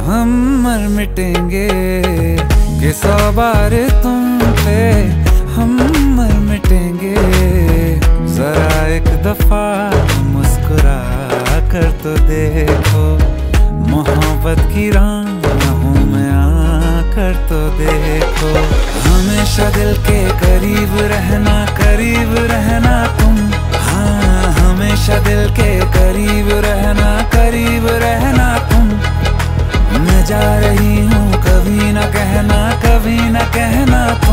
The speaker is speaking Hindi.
हम मर मिटेंगे कि 100 बार तुम पे हम मर मिटेंगे। जरा एक दफा मुस्कुरा कर तो देखो, मोहब्बत की राहों में आकर तो देखो। हमेशा दिल के करीब रहना तुम, हाँ हमेशा दिल के करीब रहना तुम। मैं जा रही हूँ कभी ना कहना